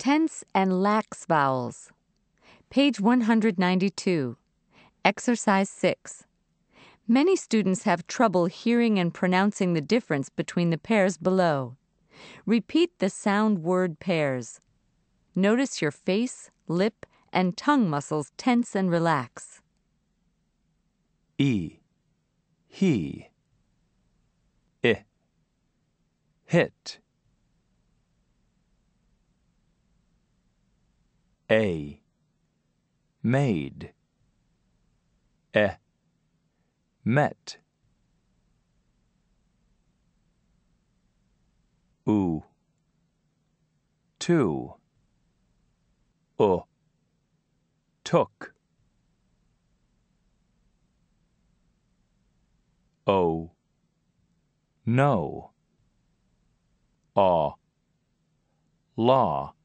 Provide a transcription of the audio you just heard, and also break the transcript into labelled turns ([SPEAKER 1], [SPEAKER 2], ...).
[SPEAKER 1] Tense and lax vowels. Page 192. Exercise 6. Many students have trouble hearing and pronouncing the difference between the pairs below. Repeat the sound word pairs. Notice your face, lip, and tongue muscles tense and relax.
[SPEAKER 2] E, he. I, hit. A, made. E, met. U, two. Took. O, no. Law.